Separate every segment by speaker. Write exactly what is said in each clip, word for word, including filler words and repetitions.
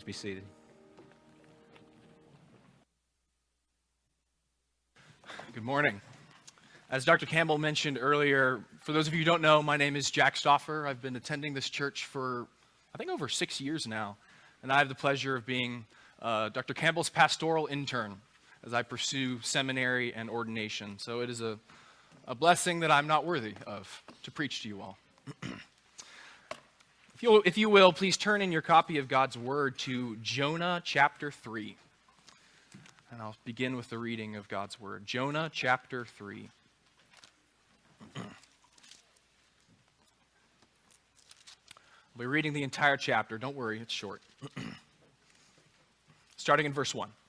Speaker 1: be seated.
Speaker 2: Good morning. As Doctor Campbell mentioned earlier, for those of you who don't know, my name is Jack Stauffer. I've been attending this church for, I think, over six years now, and I have the pleasure of being uh, Doctor Campbell's pastoral intern as I pursue seminary and ordination. So it is a, a blessing that I'm not worthy of to preach to you all. If you, if you will, please turn in your copy of God's Word to Jonah chapter three. And I'll begin with the reading of God's Word. Jonah chapter three. I'll be reading the entire chapter. Don't worry, it's short. Starting in verse one.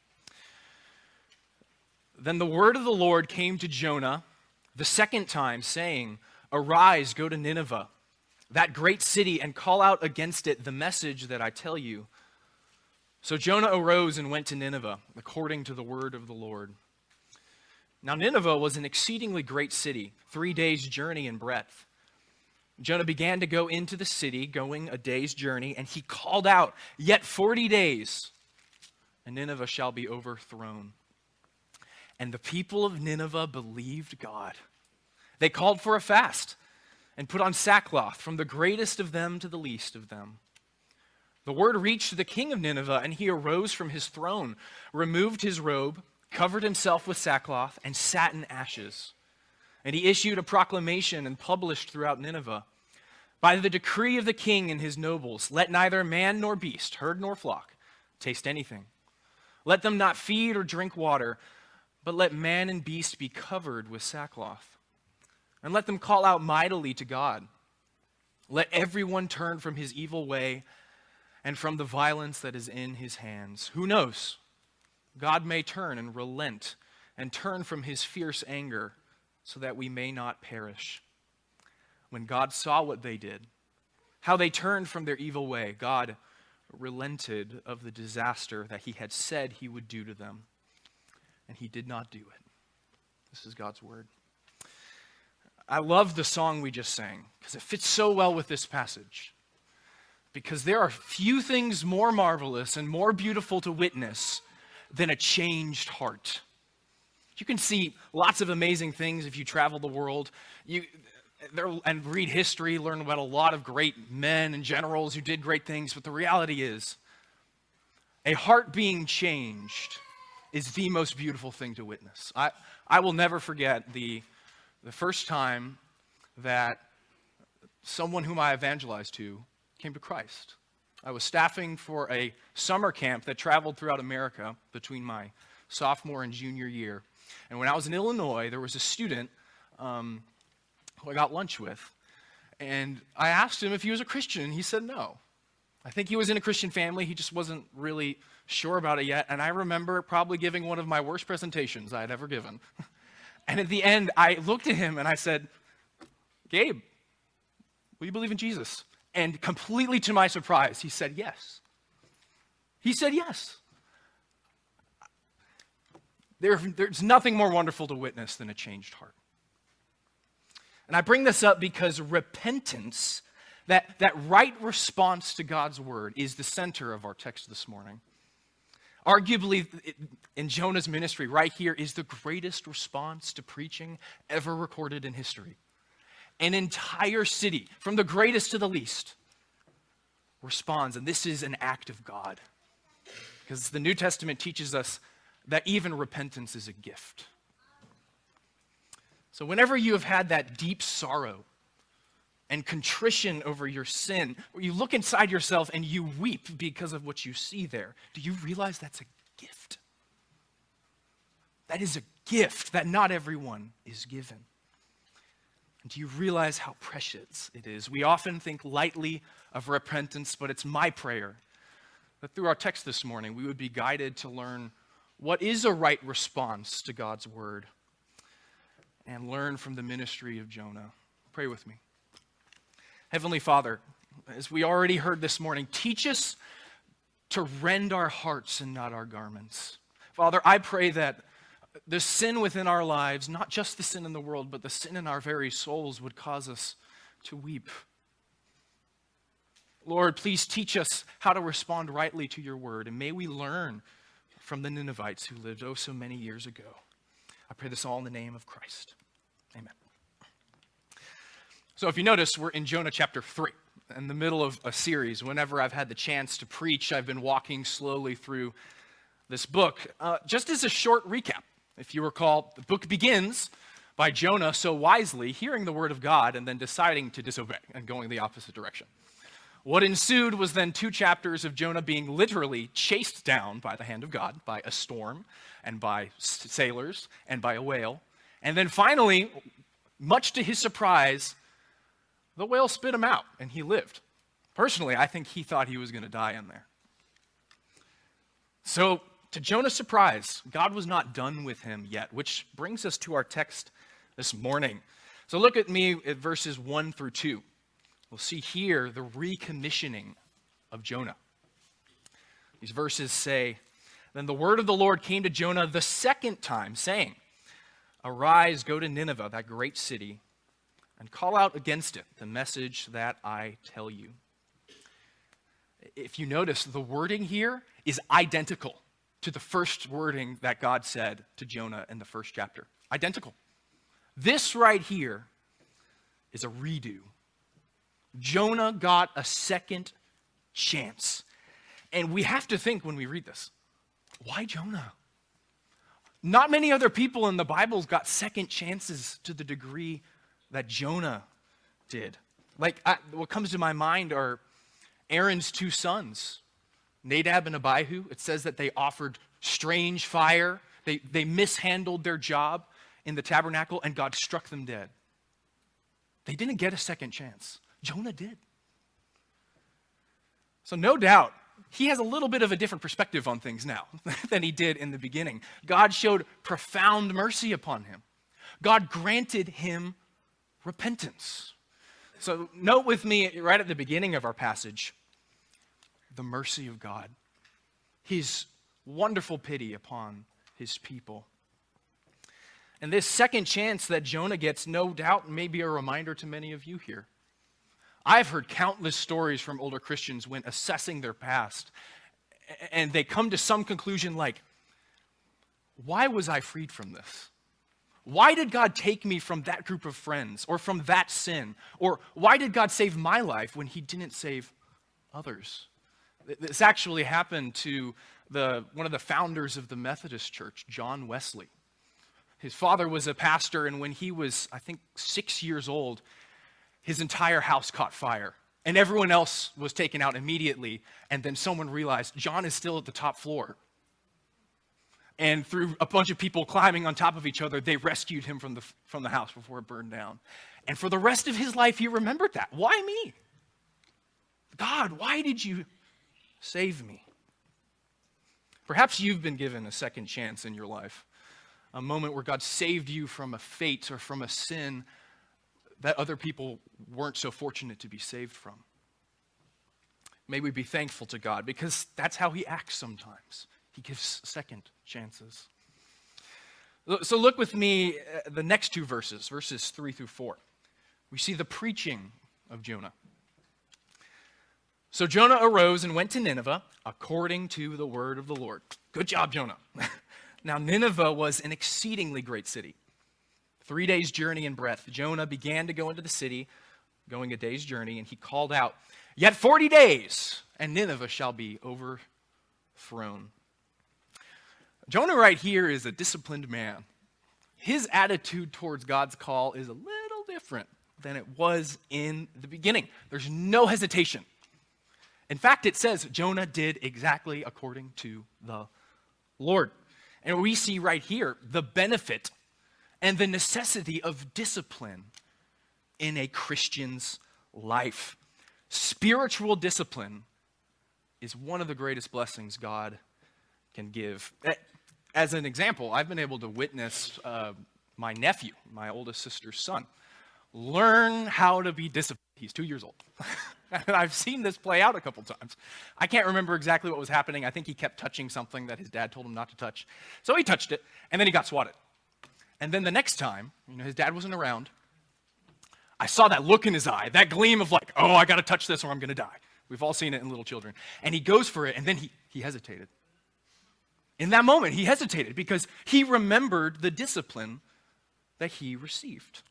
Speaker 2: Then the word of the Lord came to Jonah the second time, saying, "Arise, go to Nineveh, that great city, and call out against it the message that I tell you." So Jonah arose and went to Nineveh, according to the word of the Lord. Now Nineveh was an exceedingly great city, three days' journey in breadth. Jonah began to go into the city, going a day's journey, and he called out, "Yet forty days, and Nineveh shall be overthrown." And the people of Nineveh believed God. They called for a fast and put on sackcloth, from the greatest of them to the least of them. The word reached the king of Nineveh, and he arose from his throne, removed his robe, covered himself with sackcloth, and sat in ashes. And he issued a proclamation and published throughout Nineveh, "By the decree of the king and his nobles, let neither man nor beast, herd nor flock, taste anything. Let them not feed or drink water, but let man and beast be covered with sackcloth. And let them call out mightily to God. Let everyone turn from his evil way and from the violence that is in his hands. Who knows? God may turn and relent and turn from his fierce anger so that we may not perish." When God saw what they did, how they turned from their evil way, God relented of the disaster that he had said he would do to them, and he did not do it. This is God's word. I love the song we just sang because it fits so well with this passage. Because there are few things more marvelous and more beautiful to witness than a changed heart. You can see lots of amazing things if you travel the world you, there, and read history, learn about a lot of great men and generals who did great things, but the reality is, a heart being changed is the most beautiful thing to witness. I, I will never forget the, the first time that someone whom I evangelized to came to Christ. I was staffing for a summer camp that traveled throughout America between my sophomore and junior year. And when I was in Illinois, there was a student um, who I got lunch with. And I asked him if he was a Christian, and he said no. I think he was in a Christian family. He just wasn't really sure about it yet. And I remember probably giving one of my worst presentations I had ever given. And at the end, I looked at him and I said, "Gabe, will you believe in Jesus?" And completely to my surprise, he said yes. He said yes. There, there's nothing more wonderful to witness than a changed heart. And I bring this up because repentance, that, that right response to God's word, is the center of our text this morning. Arguably, in Jonah's ministry, right here, is the greatest response to preaching ever recorded in history. An entire city, from the greatest to the least, responds. And this is an act of God. Because the New Testament teaches us that even repentance is a gift. So whenever you have had that deep sorrow and contrition over your sin, where you look inside yourself and you weep because of what you see there, do you realize that's a gift? That is a gift that not everyone is given. And do you realize how precious it is? We often think lightly of repentance, but it's my prayer that through our text this morning, we would be guided to learn what is a right response to God's word and learn from the ministry of Jonah. Pray with me. Heavenly Father, as we already heard this morning, teach us to rend our hearts and not our garments. Father, I pray that the sin within our lives, not just the sin in the world, but the sin in our very souls would cause us to weep. Lord, please teach us how to respond rightly to your word, and may we learn from the Ninevites who lived oh so many years ago. I pray this all in the name of Christ. Amen. So if you notice, we're in Jonah chapter three, in the middle of a series. Whenever I've had the chance to preach, I've been walking slowly through this book. Uh, just as a short recap, if you recall, the book begins by Jonah so wisely hearing the word of God and then deciding to disobey and going the opposite direction. What ensued was then two chapters of Jonah being literally chased down by the hand of God, by a storm and by sailors and by a whale. And then finally, much to his surprise, the whale spit him out and he lived. Personally, I think he thought he was going to die in there. So, to Jonah's surprise, God was not done with him yet, which brings us to our text this morning. So look at me at verses one through two. We'll see here the recommissioning of Jonah. These verses say, "Then the word of the Lord came to Jonah the second time, saying, 'Arise, go to Nineveh, that great city, and call out against it the message that I tell you.'" If you notice, the wording here is identical to the first wording that God said to Jonah in the first chapter. Identical. This right here is a redo. Jonah got a second chance. And we have to think when we read this, why Jonah? Not many other people in the Bible got second chances to the degree that Jonah did. Like, I, what comes to my mind are Aaron's two sons, Nadab and Abihu. It says that they offered strange fire. They, they mishandled their job in the tabernacle, and God struck them dead. They didn't get a second chance. Jonah did. So no doubt, he has a little bit of a different perspective on things now than he did in the beginning. God showed profound mercy upon him. God granted him repentance. So note with me right at the beginning of our passage, the mercy of God, his wonderful pity upon his people. And this second chance that Jonah gets, no doubt, may be a reminder to many of you here. I've heard countless stories from older Christians when assessing their past, and they come to some conclusion like, why was I freed from this? Why did God take me from that group of friends or from that sin? Or why did God save my life when he didn't save others? This actually happened to the, one of the founders of the Methodist Church, John Wesley. His father was a pastor, and when he was, I think, six years old, his entire house caught fire, and everyone else was taken out immediately, and then someone realized John is still at the top floor. And through a bunch of people climbing on top of each other, they rescued him from the, from the house before it burned down. And for the rest of his life, he remembered that. Why me? God, why did you save me? Perhaps you've been given a second chance in your life, a moment where God saved you from a fate or from a sin that other people weren't so fortunate to be saved from. May we be thankful to God, because that's how he acts sometimes. He gives second chances. So look with me at the next two verses, verses three through four. We see the preaching of Jonah. So Jonah arose and went to Nineveh according to the word of the Lord. Good job, Jonah. Now Nineveh was an exceedingly great city, three days' journey in breadth. Jonah began to go into the city, going a day's journey, and he called out, "Yet forty days, and Nineveh shall be overthrown." Jonah right here is a disciplined man. His attitude towards God's call is a little different than it was in the beginning. There's no hesitation. In fact, it says Jonah did exactly according to the Lord. And we see right here the benefit and the necessity of discipline in a Christian's life. Spiritual discipline is one of the greatest blessings God can give. As an example, I've been able to witness uh, my nephew, my oldest sister's son, learn how to be disciplined. He's two years old. And I've seen this play out a couple times. I can't remember exactly what was happening. I think he kept touching something that his dad told him not to touch. So he touched it, and then he got swatted. And then the next time, you know, his dad wasn't around, I saw that look in his eye, that gleam of like, oh, I got to touch this or I'm going to die. We've all seen it in little children. And he goes for it, and then he, he hesitated. In that moment, he hesitated because he remembered the discipline that he received.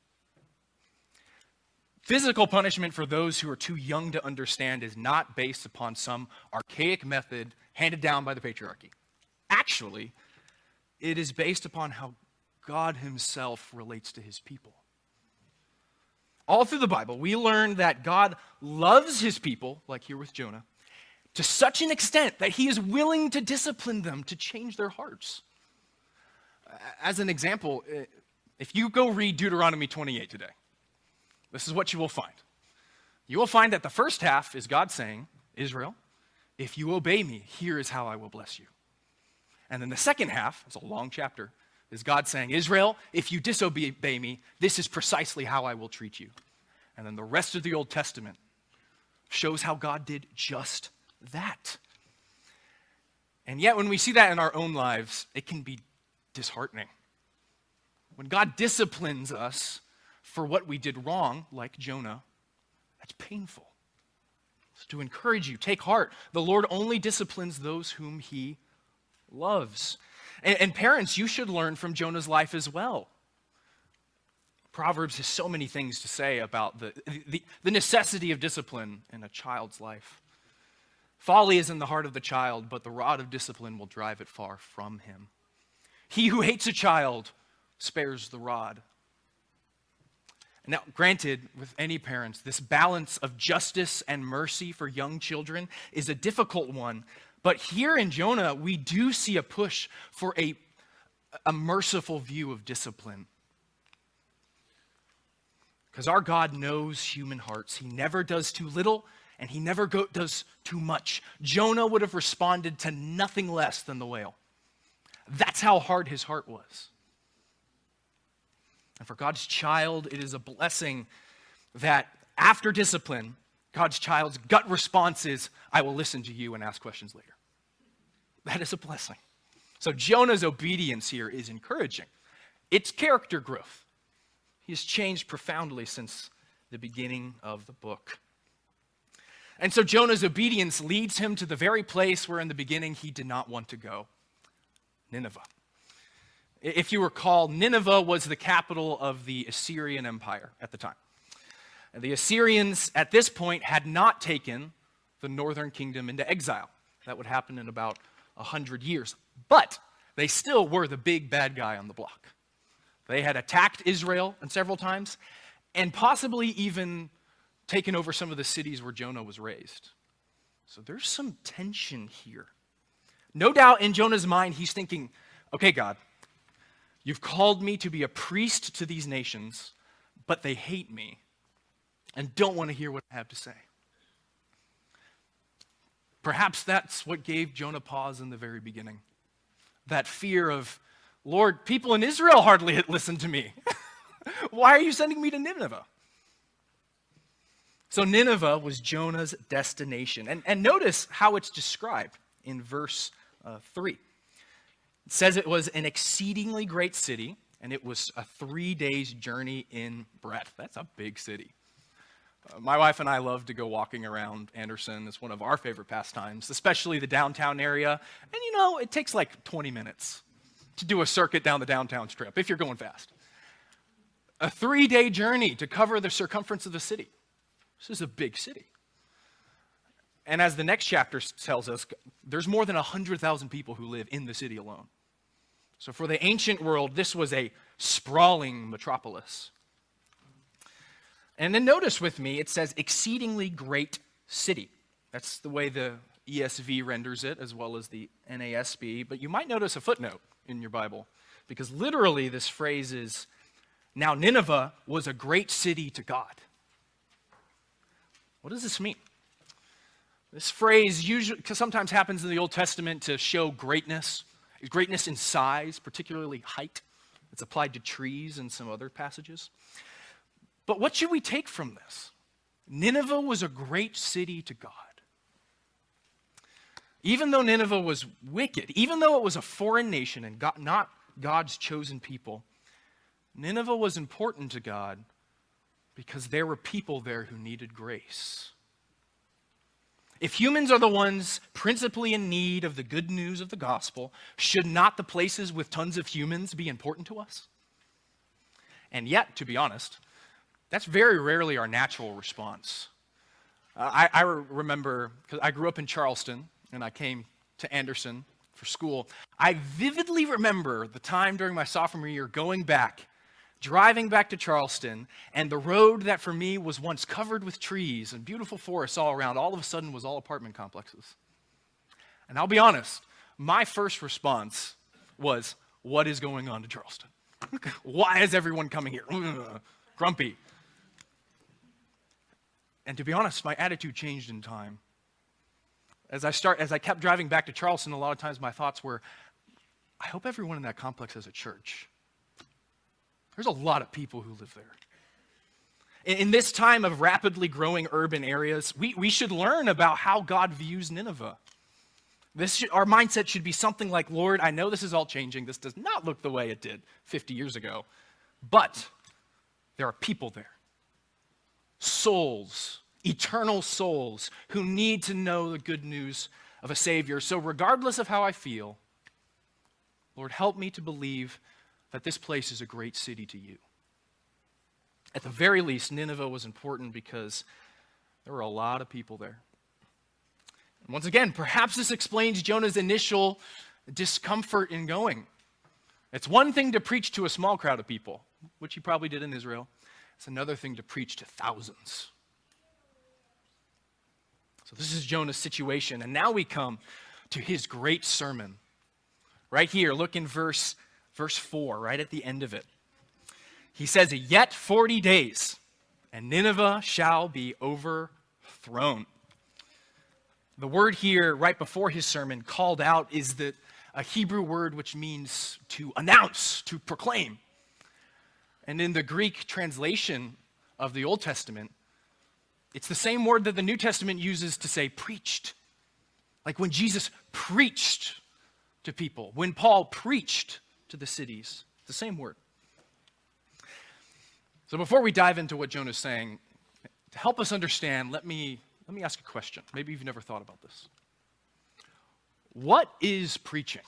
Speaker 2: Physical punishment for those who are too young to understand is not based upon some archaic method handed down by the patriarchy. Actually, it is based upon how God himself relates to his people. All through the Bible, we learn that God loves his people, like here with Jonah, to such an extent that he is willing to discipline them to change their hearts. As an example, if you go read Deuteronomy twenty-eight today, this is what you will find. You will find that the first half is God saying, Israel, if you obey me, here is how I will bless you. And then the second half, it's a long chapter, is God saying, Israel, if you disobey me, this is precisely how I will treat you. And then the rest of the Old Testament shows how God did just that. And yet when we see that in our own lives, it can be disheartening. When God disciplines us for what we did wrong, like Jonah, that's painful. So to encourage you, take heart. The Lord only disciplines those whom he loves. And, and parents, you should learn from Jonah's life as well. Proverbs has so many things to say about the, the, the necessity of discipline in a child's life. Folly is in the heart of the child, but the rod of discipline will drive it far from him. He who hates a child spares the rod. Now, granted, with any parents, this balance of justice and mercy for young children is a difficult one. But here in Jonah, we do see a push for a, a merciful view of discipline. Because our God knows human hearts. He never does too little, and he never go, does too much. Jonah would have responded to nothing less than the whale. That's how hard his heart was. And for God's child, it is a blessing that after discipline, God's child's gut response is, I will listen to you and ask questions later. That is a blessing. So Jonah's obedience here is encouraging. It's character growth. He has changed profoundly since the beginning of the book. And so Jonah's obedience leads him to the very place where in the beginning he did not want to go, Nineveh. If you recall, Nineveh was the capital of the Assyrian Empire at the time. And the Assyrians at this point had not taken the northern kingdom into exile. That would happen in about one hundred years. But they still were the big bad guy on the block. They had attacked Israel several times and possibly even taken over some of the cities where Jonah was raised. So there's some tension here. No doubt in Jonah's mind, he's thinking, okay, God, you've called me to be a priest to these nations, but they hate me and don't want to hear what I have to say. Perhaps that's what gave Jonah pause in the very beginning. That fear of, Lord, people in Israel hardly listen to me. Why are you sending me to Nineveh? So Nineveh was Jonah's destination. And, and notice how it's described in verse uh, three. It says it was an exceedingly great city, and it was a three days journey in breadth. That's a big city. Uh, my wife and I love to go walking around Anderson. It's one of our favorite pastimes, especially the downtown area. And you know, it takes like twenty minutes to do a circuit down the downtown strip, if you're going fast. A three-day journey to cover the circumference of the city. This is a big city. And as the next chapter tells us, there's more than one hundred thousand people who live in the city alone. So for the ancient world, this was a sprawling metropolis. And then notice with me, it says exceedingly great city. That's the way the E S V renders it, as well as the N A S B. But you might notice a footnote in your Bible, because literally this phrase is, now Nineveh was a great city to God. What does this mean? This phrase usually sometimes happens in the Old Testament to show greatness, greatness in size, particularly height. It's applied to trees in some other passages. But what should we take from this? Nineveh was a great city to God. Even though Nineveh was wicked, even though it was a foreign nation and God, not God's chosen people, Nineveh was important to God because there were people there who needed grace. If humans are the ones principally in need of the good news of the gospel, should not the places with tons of humans be important to us? And yet, to be honest, that's very rarely our natural response. Uh, I, I remember, because I grew up in Charleston, and I came to Anderson for school. I vividly remember the time during my sophomore year going back, driving back to Charleston, and the road that for me was once covered with trees and beautiful forests all around, all of a sudden was all apartment complexes. And I'll be honest, my first response was, what is going on to Charleston? Why is everyone coming here? Grumpy. And to be honest, my attitude changed in time. As I start, as I kept driving back to Charleston, a lot of times my thoughts were, I hope everyone in that complex has a church. There's a lot of people who live there. In, in this time of rapidly growing urban areas, we, we should learn about how God views Nineveh. This should, our mindset should be something like, Lord, I know this is all changing. This does not look the way it did fifty years ago. But there are people there. Souls, eternal souls, who need to know the good news of a Savior. So regardless of how I feel, Lord, help me to believe that this place is a great city to you. At the very least, Nineveh was important because there were a lot of people there. And once again, perhaps this explains Jonah's initial discomfort in going. It's one thing to preach to a small crowd of people, which he probably did in Israel. It's another thing to preach to thousands. So this is Jonah's situation. And now we come to his great sermon. Right here, look in verse, verse four, right at the end of it. He says, yet forty days, and Nineveh shall be overthrown. The word here, right before his sermon, called out, is the, a Hebrew word which means to announce, to proclaim. And in the Greek translation of the Old Testament, it's the same word that the New Testament uses to say preached. Like when Jesus preached to people, when Paul preached to the cities, the same word. So before we dive into what Jonah's saying, to help us understand, let me, let me ask a question. Maybe you've never thought about this. What is preaching?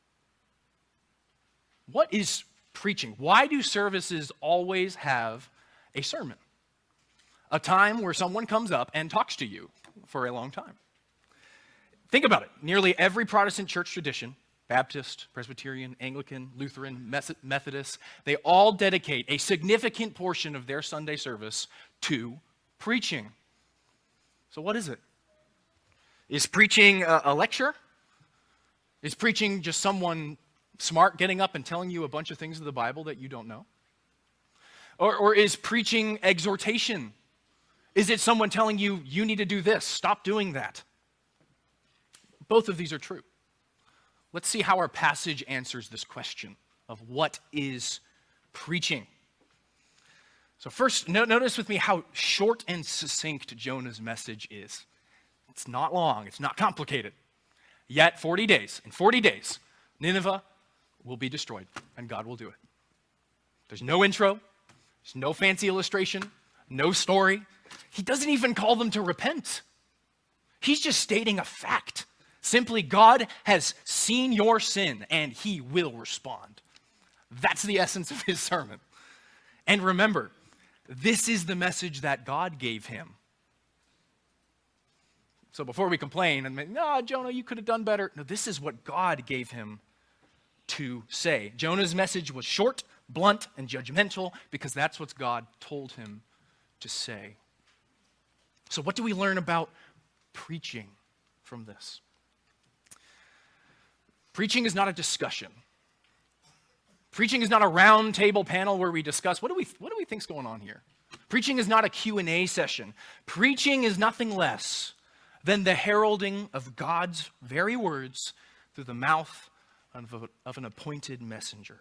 Speaker 2: What is preaching? Why do services always have a sermon? A time where someone comes up and talks to you for a long time. Think about it. Nearly every Protestant church tradition, Baptist, Presbyterian, Anglican, Lutheran, Methodist, they all dedicate a significant portion of their Sunday service to preaching. So what is it? Is preaching a, a lecture? Is preaching just someone smart getting up and telling you a bunch of things of the Bible that you don't know? Or, or is preaching exhortation? Is it someone telling you, you need to do this, stop doing that? Both of these are true. Let's see how our passage answers this question of what is preaching. So first, no, notice with me how short and succinct Jonah's message is. It's not long, it's not complicated. Yet forty days, in forty days, Nineveh will be destroyed, and God will do it. There's no intro, there's no fancy illustration, no story. He doesn't even call them to repent. He's just stating a fact. Simply, God has seen your sin, and he will respond. That's the essence of his sermon. And remember, this is the message that God gave him. So before we complain and no, Jonah, you could have done better. No, this is what God gave him to say. Jonah's message was short, blunt, and judgmental because that's what God told him to say. So what do we learn about preaching from this? Preaching is not a discussion. Preaching is not a round table panel where we discuss, what do we, what do we think's going on here? Preaching is not a Q and A session. Preaching is nothing less than the heralding of God's very words through the mouth of, a, of an appointed messenger.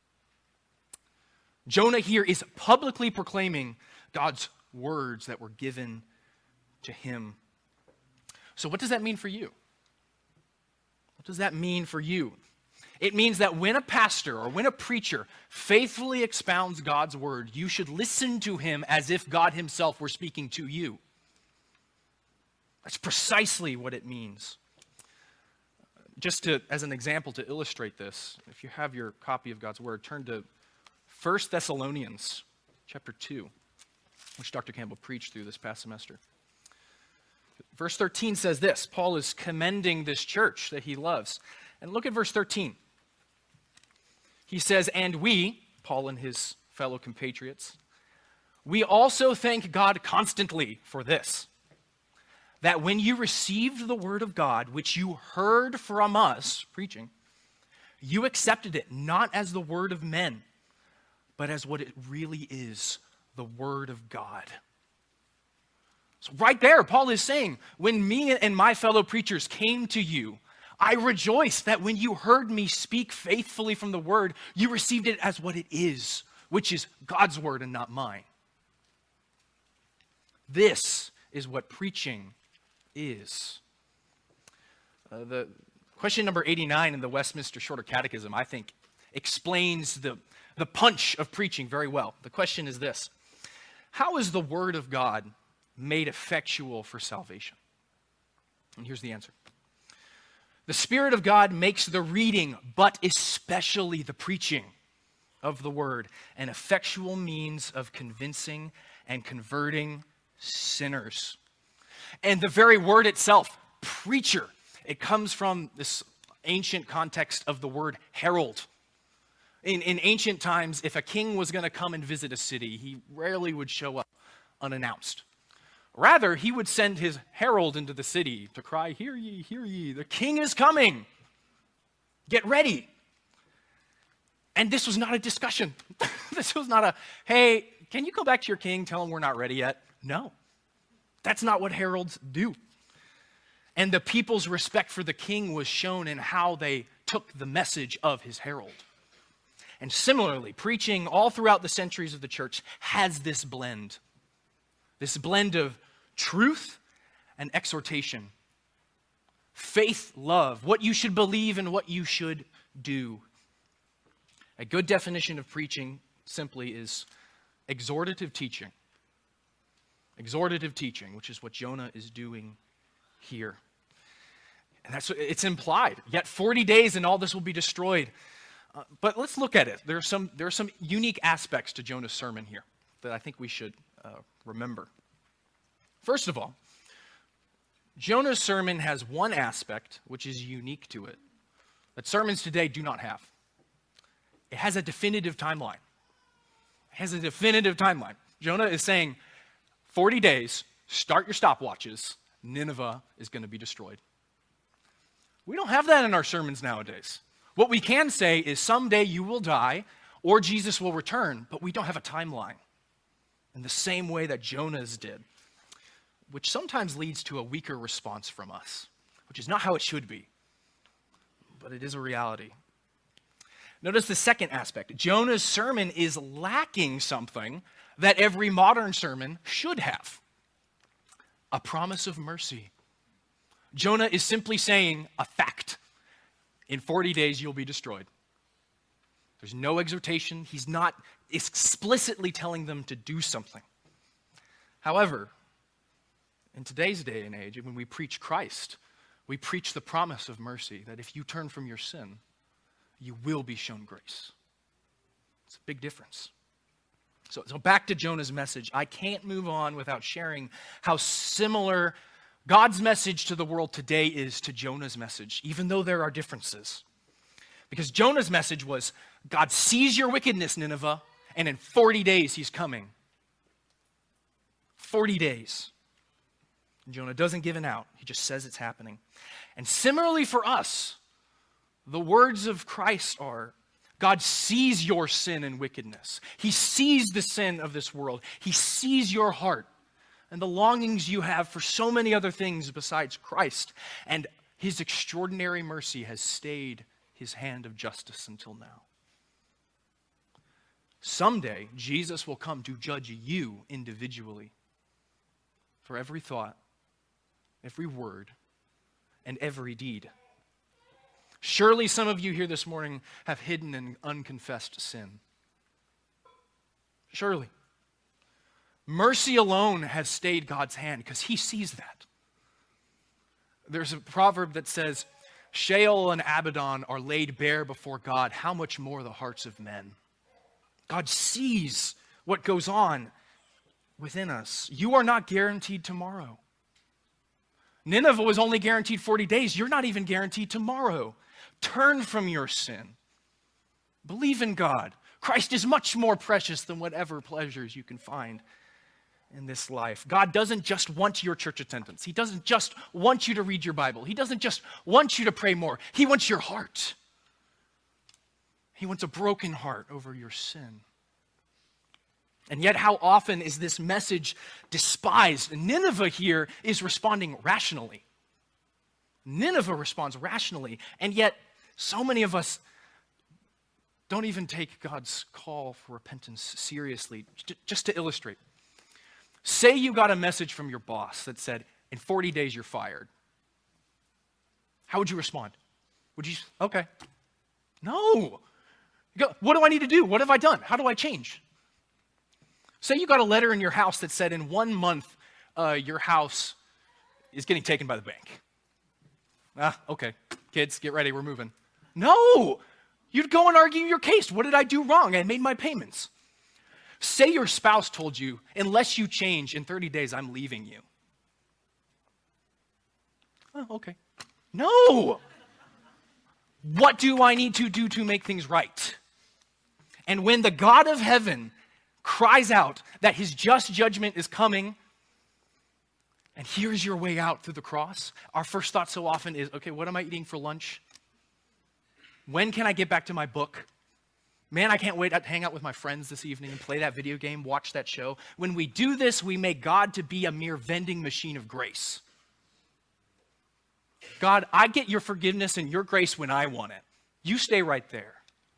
Speaker 2: Jonah here is publicly proclaiming God's words that were given to him. So what does that mean for you? What does that mean for you? It means that when a pastor or when a preacher faithfully expounds God's word, you should listen to him as if God himself were speaking to you. That's precisely what it means. Just to, as an example to illustrate this, if you have your copy of God's Word, turn to First Thessalonians chapter two, which Doctor Campbell preached through this past semester. Verse thirteen says this. Paul is commending this church that he loves. And look at verse thirteen. He says, "And we," Paul and his fellow compatriots, "we also thank God constantly for this, that when you received the word of God, which you heard from us," preaching, "you accepted it not as the word of men, but as what it really is, the word of God." So right there, Paul is saying, when me and my fellow preachers came to you, I rejoice that when you heard me speak faithfully from the word, you received it as what it is, which is God's word and not mine. This is what preaching is. Uh, the question number eighty-nine in the Westminster Shorter Catechism, I think, explains the, the punch of preaching very well. The question is this: how is the word of God made effectual for salvation? And here's the answer. The Spirit of God makes the reading, but especially the preaching of the word, an effectual means of convincing and converting sinners. And the very word itself, preacher, it comes from this ancient context of the word herald. In, in ancient times, if a king was going to come and visit a city, he rarely would show up unannounced. Rather, he would send his herald into the city to cry, "Hear ye, hear ye, the king is coming. Get ready." And this was not a discussion. This was not a, "Hey, can you go back to your king, tell him we're not ready yet?" No, that's not what heralds do. And the people's respect for the king was shown in how they took the message of his herald. And similarly, preaching all throughout the centuries of the church has this blend. This blend of truth and exhortation. Faith, love, what you should believe and what you should do. A good definition of preaching simply is exhortative teaching. Exhortative teaching, which is what Jonah is doing here. And that's it's implied. Yet forty days and all this will be destroyed. Uh, but let's look at it. There are some there are some unique aspects to Jonah's sermon here that I think we should uh, remember. First of all, Jonah's sermon has one aspect which is unique to it that sermons today do not have. It has a definitive timeline. It has a definitive timeline. Jonah is saying, forty days, start your stopwatches, Nineveh is going to be destroyed. We don't have that in our sermons nowadays. What we can say is someday you will die or Jesus will return, but we don't have a timeline in the same way that Jonah's did, which sometimes leads to a weaker response from us, which is not how it should be, but it is a reality. Notice the second aspect. Jonah's sermon is lacking something that every modern sermon should have: a promise of mercy. Jonah is simply saying a fact. In forty days, you'll be destroyed. There's no exhortation. He's not explicitly telling them to do something. However, in today's day and age, when we preach Christ, we preach the promise of mercy, that if you turn from your sin, you will be shown grace. It's a big difference. So, so back to Jonah's message. I can't move on without sharing how similar God's message to the world today is to Jonah's message, even though there are differences. Because Jonah's message was, God sees your wickedness, Nineveh, and in forty days he's coming. forty days. And Jonah doesn't give an out. He just says it's happening. And similarly for us, the words of Christ are, God sees your sin and wickedness. He sees the sin of this world. He sees your heart and the longings you have for so many other things besides Christ. And his extraordinary mercy has stayed his hand of justice until now. Someday, Jesus will come to judge you individually for every thought, every word, and every deed. Surely some of you here this morning have hidden and unconfessed sin. Surely. Mercy alone has stayed God's hand because he sees that. There's a proverb that says, Sheol and Abaddon are laid bare before God. How much more the hearts of men? God sees what goes on within us. You are not guaranteed tomorrow. Nineveh was only guaranteed forty days. You're not even guaranteed tomorrow. Turn from your sin. Believe in God. Christ is much more precious than whatever pleasures you can find in this life. God doesn't just want your church attendance. He doesn't just want you to read your Bible. He doesn't just want you to pray more. He wants your heart. He wants a broken heart over your sin. And yet, how often is this message despised? Nineveh here is responding rationally. Nineveh responds rationally, and yet so many of us don't even take God's call for repentance seriously. Just to illustrate, say you got a message from your boss that said, in forty days you're fired. How would you respond? Would you, okay. No. You go, what do I need to do? What have I done? How do I change? Say you got a letter in your house that said in one month uh, your house is getting taken by the bank. Ah, okay, kids, get ready, we're moving. No, you'd go and argue your case. What did I do wrong? I made my payments. Say your spouse told you, unless you change in thirty days, I'm leaving you. Oh, okay. No. What do I need to do to make things right? And when the God of heaven cries out that his just judgment is coming, and here's your way out through the cross, our first thought so often is, okay, what am I eating for lunch? When can I get back to my book? Man, I can't wait to hang out with my friends this evening and play that video game, watch that show. When we do this, we make God to be a mere vending machine of grace. God, I get your forgiveness and your grace when I want it. You stay right there.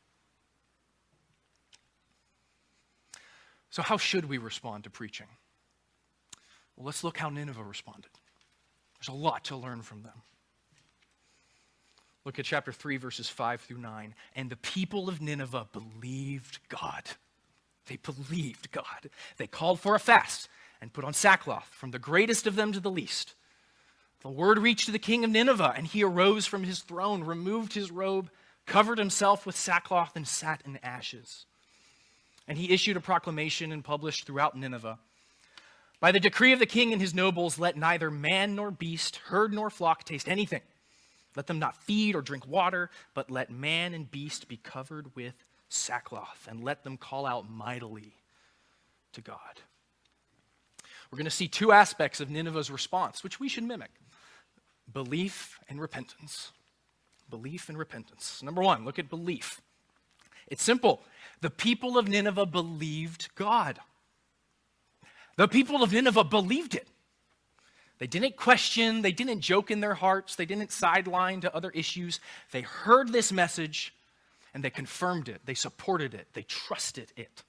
Speaker 2: So how should we respond to preaching? Well, let's look how Nineveh responded. There's a lot to learn from them. Look at chapter three, verses five through nine. And the people of Nineveh believed God. They believed God. They called for a fast and put on sackcloth, from the greatest of them to the least. The word reached to the king of Nineveh, and he arose from his throne, removed his robe, covered himself with sackcloth, and sat in ashes. And he issued a proclamation and published throughout Nineveh, by the decree of the king and his nobles, let neither man nor beast, herd nor flock taste anything. Let them not feed or drink water, but let man and beast be covered with sackcloth, and let them call out mightily to God. We're going to see two aspects of Nineveh's response, which we should mimic: belief and repentance. Belief and repentance. Number one, look at belief. It's simple. The people of Nineveh believed God. The people of Nineveh believed it. They didn't question, they didn't joke in their hearts, they didn't sideline to other issues. They heard this message and they confirmed it, they supported it, they trusted it.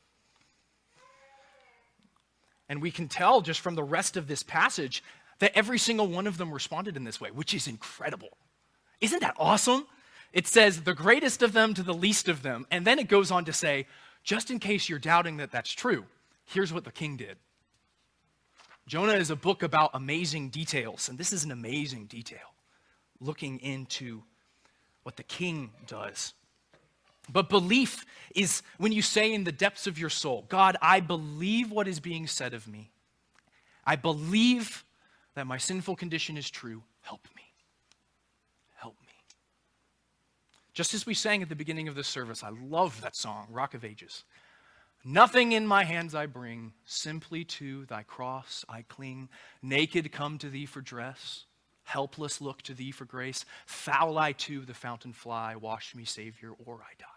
Speaker 2: And we can tell just from the rest of this passage that every single one of them responded in this way, which is incredible. Isn't that awesome? It says the greatest of them to the least of them. And then it goes on to say, just in case you're doubting that that's true, here's what the king did. Jonah is a book about amazing details, and this is an amazing detail, looking into what the king does. But belief is when you say in the depths of your soul, God, I believe what is being said of me. I believe that my sinful condition is true. Help me. Help me. Just as we sang at the beginning of this service, I love that song, Rock of Ages. Nothing in my hands I bring, simply to thy cross I cling. Naked come to thee for dress, helpless look to thee for grace. Foul I to the fountain fly, wash me, Savior, or I die.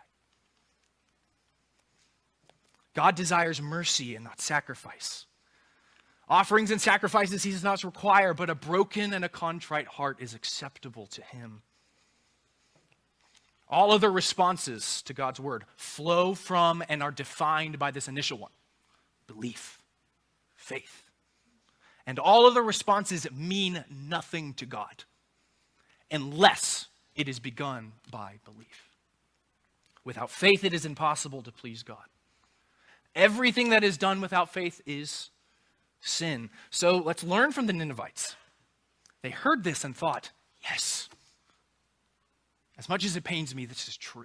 Speaker 2: God desires mercy and not sacrifice. Offerings and sacrifices he does not require, but a broken and a contrite heart is acceptable to him. All other responses to God's word flow from and are defined by this initial one: belief, faith. And all other responses mean nothing to God unless it is begun by belief. Without faith, it is impossible to please God. Everything that is done without faith is sin. So let's learn from the Ninevites. They heard this and thought, yes, as much as it pains me, this is true.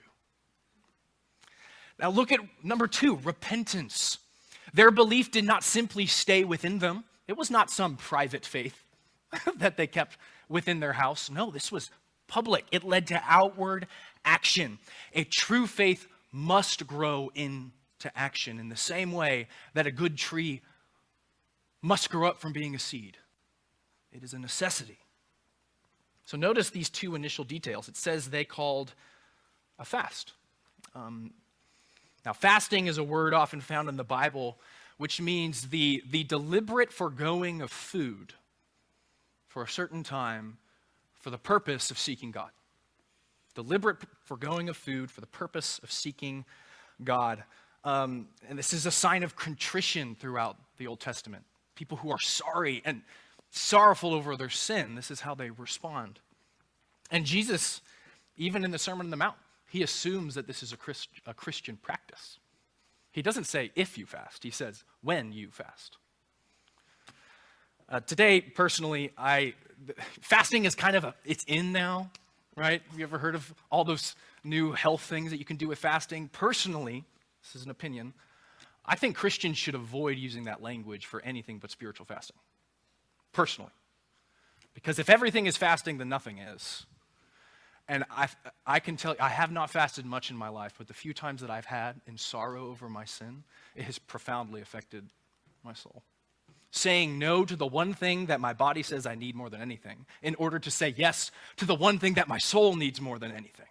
Speaker 2: Now look at number two, repentance. Their belief did not simply stay within them. It was not some private faith that they kept within their house. No, this was public. It led to outward action. A true faith must grow into action in the same way that a good tree must grow up from being a seed. It is a necessity. So notice these two initial details. It says they called a fast. Um, now, fasting is a word often found in the Bible, which means the, the deliberate foregoing of food for a certain time for the purpose of seeking God. Deliberate foregoing of food for the purpose of seeking God. Um, and this is a sign of contrition throughout the Old Testament. People who are sorry and sorrowful over their sin, this is how they respond. And Jesus, even in the Sermon on the Mount, he assumes that this is a, Christ, a Christian practice. He doesn't say if you fast, he says when you fast. Uh, today, personally, I fasting is kind of a, it's in now, right? Have you ever heard of all those new health things that you can do with fasting? Personally, this is an opinion, I think Christians should avoid using that language for anything but spiritual fasting. Personally. Because if everything is fasting, then nothing is. And I, I can tell you, I have not fasted much in my life, but the few times that I've had in sorrow over my sin, it has profoundly affected my soul. Saying no to the one thing that my body says I need more than anything, in order to say yes to the one thing that my soul needs more than anything.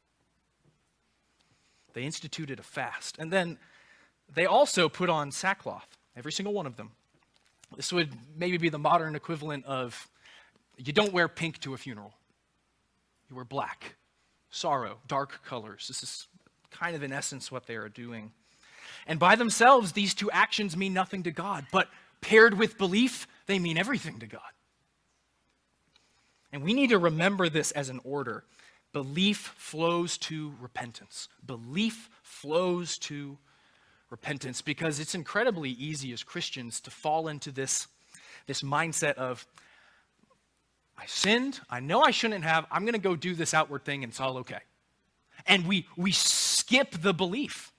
Speaker 2: They instituted a fast. And then they also put on sackcloth, every single one of them. This would maybe be the modern equivalent of, you don't wear pink to a funeral. You wear black, sorrow, dark colors. This is kind of in essence what they are doing. And by themselves, these two actions mean nothing to God, but paired with belief, they mean everything to God. And we need to remember this as an order. Belief flows to repentance. Belief flows to repentance, because it's incredibly easy as Christians to fall into this, this mindset of, I sinned, I know I shouldn't have, I'm going to go do this outward thing and it's all okay. And we, we skip the belief.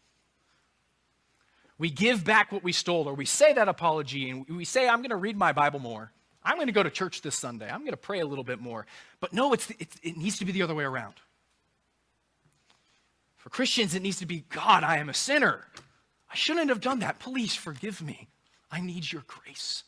Speaker 2: We give back what we stole, or we say that apology and we say, I'm going to read my Bible more. I'm going to go to church this Sunday. I'm going to pray a little bit more. But no, it's, it's, it needs to be the other way around. For Christians, it needs to be, God, I am a sinner. I shouldn't have done that. Please forgive me. I need your grace.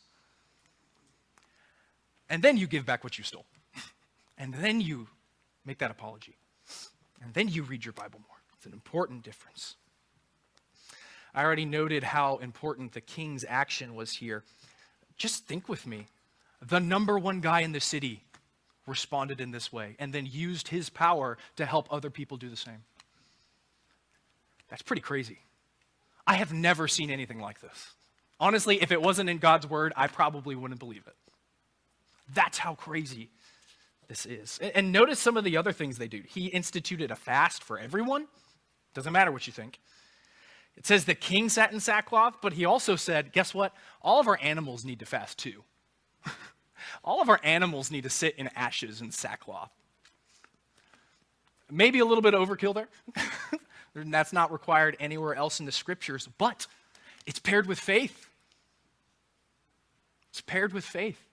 Speaker 2: And then you give back what you stole. And then you make that apology. And then you read your Bible more. It's an important difference. I already noted how important the king's action was here. Just think with me. The number one guy in the city responded in this way and then used his power to help other people do the same. That's pretty crazy. I have never seen anything like this. Honestly, if it wasn't in God's word, I probably wouldn't believe it. That's how crazy this is. And notice some of the other things they do. He instituted a fast for everyone. Doesn't matter what you think. It says the king sat in sackcloth, but he also said, guess what? All of our animals need to fast too. All of our animals need to sit in ashes and sackcloth. Maybe a little bit of overkill there. That's not required anywhere else in the scriptures, but it's paired with faith. It's paired with faith.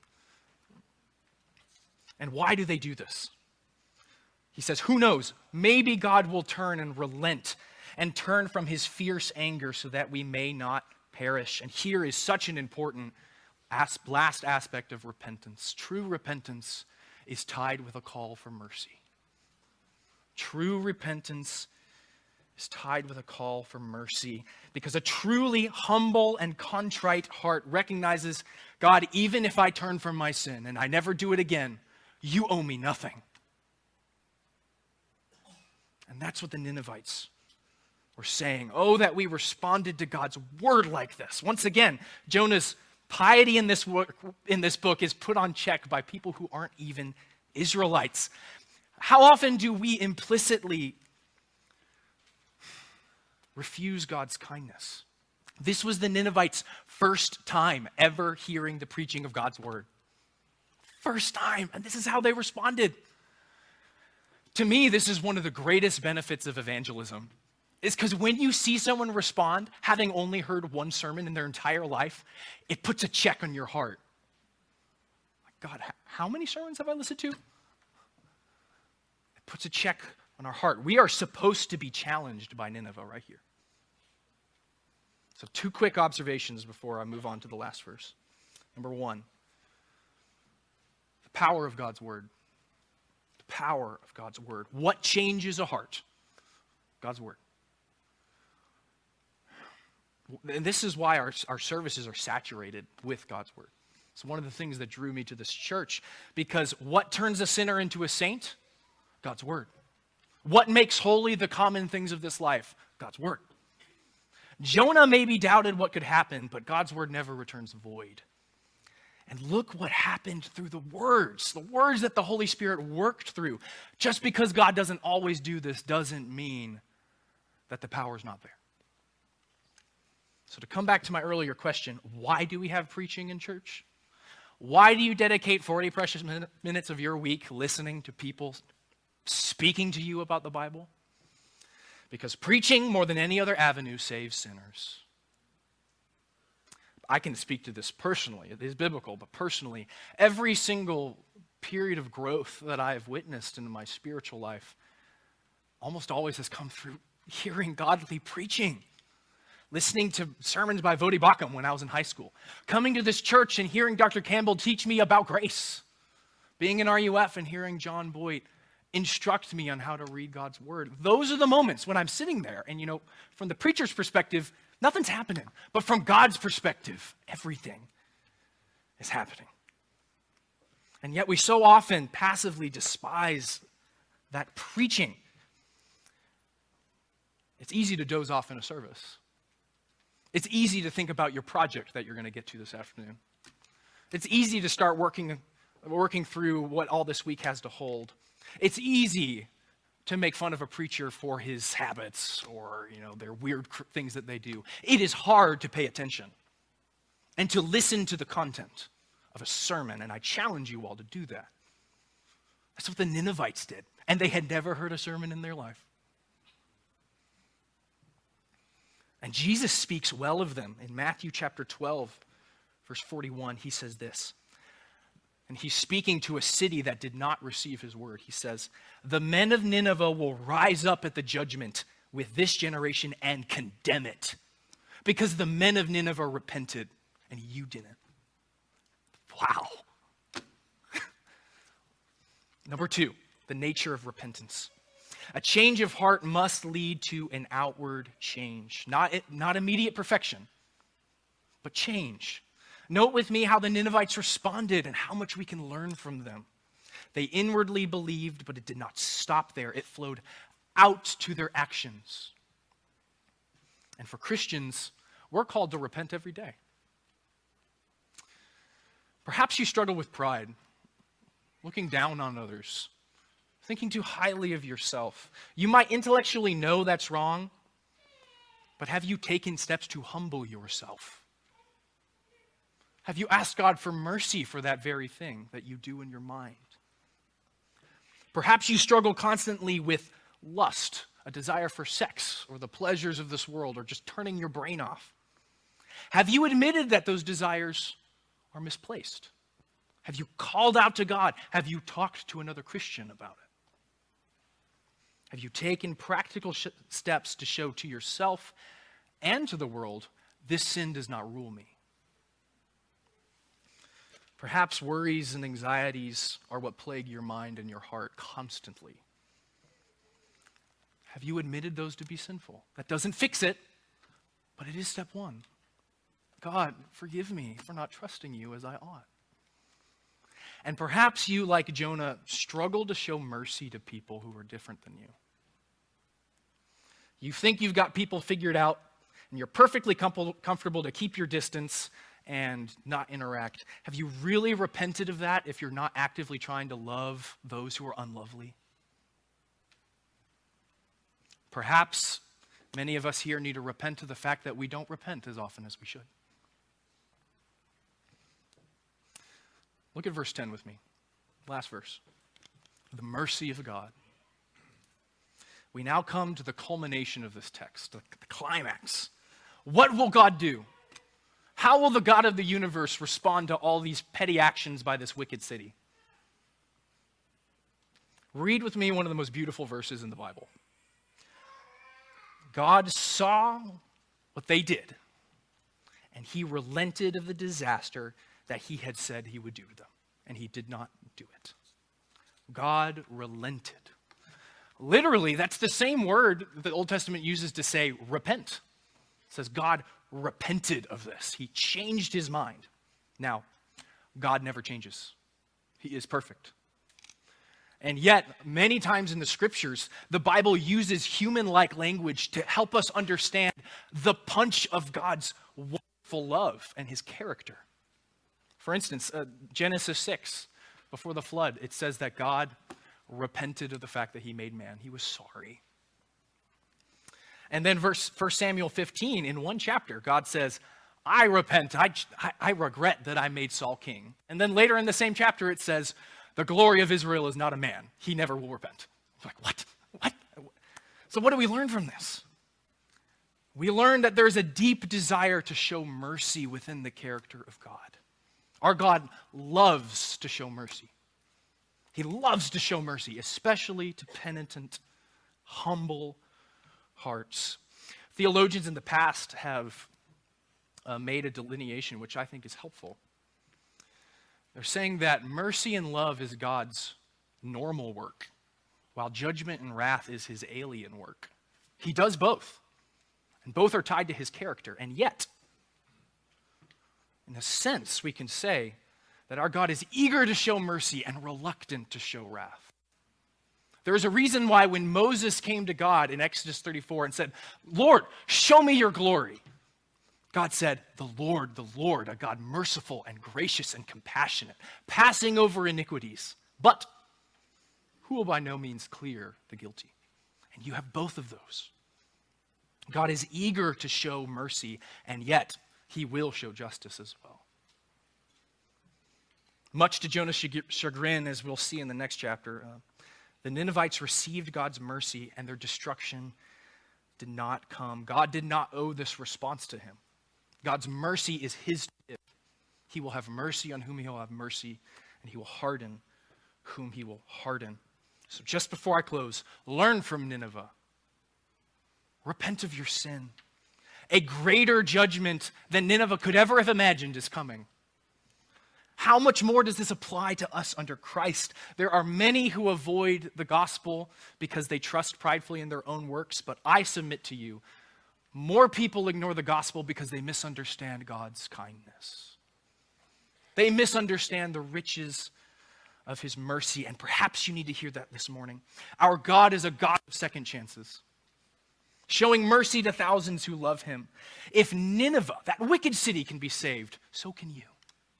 Speaker 2: And why do they do this? He says, who knows? Maybe God will turn and relent and turn from his fierce anger so that we may not perish. And here is such an important as- last aspect of repentance. True repentance is tied with a call for mercy. True repentance is tied with a call for mercy, because a truly humble and contrite heart recognizes, God, even if I turn from my sin and I never do it again, you owe me nothing. And that's what the Ninevites were saying. Oh, that we responded to God's word like this. Once again, Jonah's piety in this work, in this book is put on check by people who aren't even Israelites. How often do we implicitly refuse God's kindness? This was the Ninevites' first time ever hearing the preaching of God's word. first time, and this is how they responded. To me, this is one of the greatest benefits of evangelism. Is because when you see someone respond, having only heard one sermon in their entire life, it puts a check on your heart. God, how many sermons have I listened to? It puts a check on our heart. We are supposed to be challenged by Nineveh right here. So two quick observations before I move on to the last verse. Number one, the power of God's word. The power of God's word. What changes a heart? God's word. And this is why our, our services are saturated with God's word. It's one of the things that drew me to this church, because what turns a sinner into a saint? God's word. What makes holy the common things of this life? God's word. Jonah maybe doubted what could happen, but God's word never returns void. And look what happened through the words, the words that the Holy Spirit worked through. Just because God doesn't always do this doesn't mean that the power is not there. So to come back to my earlier question, why do we have preaching in church? Why do you dedicate forty precious min- minutes of your week listening to people speaking to you about the Bible? Because preaching, more than any other avenue, saves sinners. I can speak to this personally. It is biblical, but personally, every single period of growth that I have witnessed in my spiritual life almost always has come through hearing godly preaching. Listening to sermons by Vodi Bakum when I was in high school. Coming to this church and hearing Doctor Campbell teach me about grace. Being in R U F and hearing John Boyd instruct me on how to read God's word. Those are the moments when I'm sitting there and, you know, from the preacher's perspective, nothing's happening. But from God's perspective, everything is happening. And yet we so often passively despise that preaching. It's easy to doze off in a service. It's easy to think about your project that you're going to get to this afternoon. It's easy to start working, working through what all this week has to hold. It's easy to make fun of a preacher for his habits or, you know, their weird cr- things that they do. It is hard to pay attention and to listen to the content of a sermon, and I challenge you all to do that. That's what the Ninevites did, and they had never heard a sermon in their life. And Jesus speaks well of them. In Matthew chapter twelve, verse forty-one, he says this. And he's speaking to a city that did not receive his word. He says, "The men of Nineveh will rise up at the judgment with this generation and condemn it, because the men of Nineveh repented and you didn't." Wow. Number two, the nature of repentance. A change of heart must lead to an outward change. Not, not immediate perfection, but change. Note with me how the Ninevites responded and how much we can learn from them. They inwardly believed, but it did not stop there. It flowed out to their actions. And for Christians, we're called to repent every day. Perhaps you struggle with pride, looking down on others, thinking too highly of yourself. You might intellectually know that's wrong, but have you taken steps to humble yourself? Have you asked God for mercy for that very thing that you do in your mind? Perhaps you struggle constantly with lust, a desire for sex, or the pleasures of this world, or just turning your brain off. Have you admitted that those desires are misplaced? Have you called out to God? Have you talked to another Christian about it? Have you taken practical sh- steps to show to yourself and to the world, this sin does not rule me? Perhaps worries and anxieties are what plague your mind and your heart constantly. Have you admitted those to be sinful? That doesn't fix it, but it is step one. God, forgive me for not trusting you as I ought. And perhaps you, like Jonah, struggle to show mercy to people who are different than you. You think you've got people figured out, and you're perfectly com- comfortable to keep your distance and not interact. Have you really repented of that if you're not actively trying to love those who are unlovely? Perhaps many of us here need to repent of the fact that we don't repent as often as we should. Look at verse ten with me. Last verse. The mercy of God. We now come to the culmination of this text, the, the climax. What will God do? How will the God of the universe respond to all these petty actions by this wicked city? Read with me one of the most beautiful verses in the Bible. God saw what they did, and he relented of the disaster that he had said he would do to them, and he did not do it. God relented. Literally, that's the same word the Old Testament uses to say repent. It says God repented of this. He changed his mind. Now, God never changes. He is perfect. And yet, many times in the scriptures, the Bible uses human-like language to help us understand the punch of God's wonderful love and his character. For instance, uh, Genesis six, before the flood, it says that God repented of the fact that he made man. He was sorry. And then verse First Samuel fifteen, in one chapter, God says, I repent, I, I, I regret that I made Saul king. And then later in the same chapter, it says, the glory of Israel is not a man. He never will repent. Like, what? What? So what do we learn from this? We learn that there's a deep desire to show mercy within the character of God. Our God loves to show mercy. He loves to show mercy, especially to penitent, humble hearts. Theologians in the past have uh, made a delineation, which I think is helpful. They're saying that mercy and love is God's normal work, while judgment and wrath is his alien work. He does both, and both are tied to his character. And yet, in a sense, we can say that our God is eager to show mercy and reluctant to show wrath. There is a reason why when Moses came to God in Exodus thirty-four and said, Lord, show me your glory, God said, the Lord, the Lord, a God merciful and gracious and compassionate, passing over iniquities, but who will by no means clear the guilty. And you have both of those. God is eager to show mercy, and yet he will show justice as well. Much to Jonah's chagrin, as we'll see in the next chapter, uh, the Ninevites received God's mercy, and their destruction did not come. God did not owe this response to him. God's mercy is his gift. He will have mercy on whom he will have mercy, and he will harden whom he will harden. So just before I close, learn from Nineveh. Repent of your sin. A greater judgment than Nineveh could ever have imagined is coming. How much more does this apply to us under Christ? There are many who avoid the gospel because they trust pridefully in their own works, but I submit to you, more people ignore the gospel because they misunderstand God's kindness. They misunderstand the riches of his mercy, and perhaps you need to hear that this morning. Our God is a God of second chances, showing mercy to thousands who love him. If Nineveh, that wicked city, can be saved, so can you.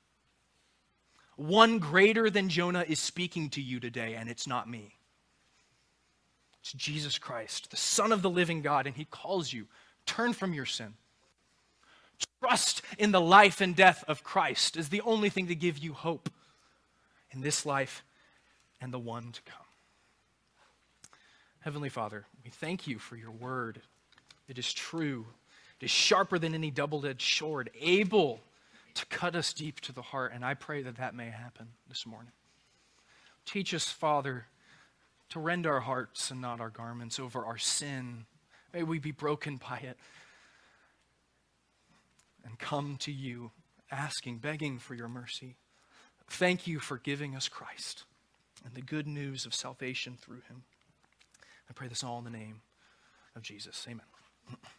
Speaker 2: One greater than Jonah is speaking to you today, and it's not me. It's Jesus Christ, the Son of the living God, and he calls you. Turn from your sin. Trust in the life and death of Christ as the only thing to give you hope in this life and the one to come. Heavenly Father, we thank you for your word. It is true. It is sharper than any double-edged sword, able to cut us deep to the heart, and I pray that that may happen this morning. Teach us, Father, to rend our hearts and not our garments over our sin. May we be broken by it and come to you asking, begging for your mercy. Thank you for giving us Christ and the good news of salvation through him. I pray this all in the name of Jesus. Amen.